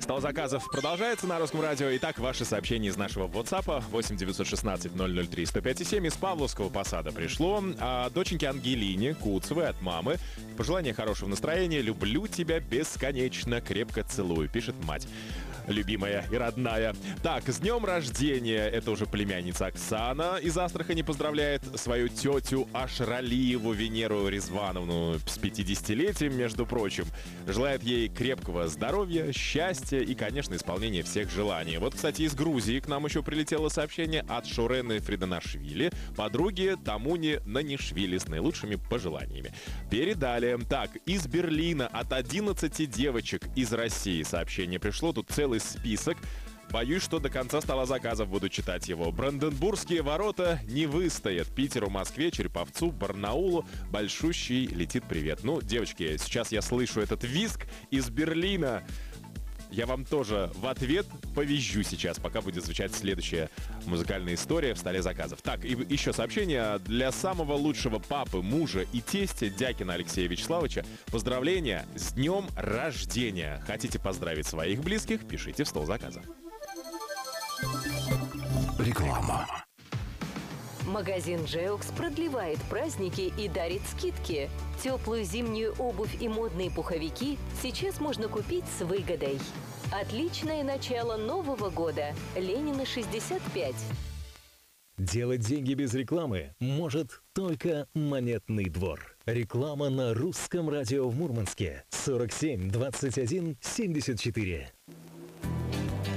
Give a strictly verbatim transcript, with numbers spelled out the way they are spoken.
Стол заказов продолжается на Русском радио. Итак, ваши сообщения из нашего WhatsApp восемь девятьсот шестнадцать ноль ноль три сто пять семь из Павловского посада пришло. А доченьке Ангелине Куцевой от мамы пожелание хорошего настроения. Люблю тебя бесконечно, крепко целую, пишет мать. Любимая и родная. Так, с днем рождения. Это уже племянница Оксана из Астрахани поздравляет свою тетю Ашралиеву Венеру Резвановну с пятидесятилетием, между прочим. Желает ей крепкого здоровья, счастья и, конечно, исполнения всех желаний. Вот, кстати, из Грузии к нам еще прилетело сообщение от Шурены Фриданашвили, подруги Тамуни Нанишвили с наилучшими пожеланиями. Передали. Так, из Берлина от одиннадцати девочек из России сообщение пришло. Тут целый список. Боюсь, что до конца стола заказов буду читать его. Бранденбургские ворота не выстоят. Питеру, Москве, Череповцу, Барнаулу большущий летит привет. Ну, девочки, сейчас я слышу этот визг из Берлина. Я вам тоже в ответ повизжу сейчас, пока будет звучать следующая музыкальная история в столе заказов. Так, и еще сообщение для самого лучшего папы, мужа и тестя Дякина Алексея Вячеславовича. Поздравления с днем рождения. Хотите поздравить своих близких? Пишите в стол заказов. Реклама. Магазин «Джеокс» продлевает праздники и дарит скидки. Теплую зимнюю обувь и модные пуховики сейчас можно купить с выгодой. Отличное начало Нового года. Ленина, шестьдесят пять. Делать деньги без рекламы может только Монетный двор. Реклама на Русском радио в Мурманске. сорок семь двадцать один семьдесят четыре.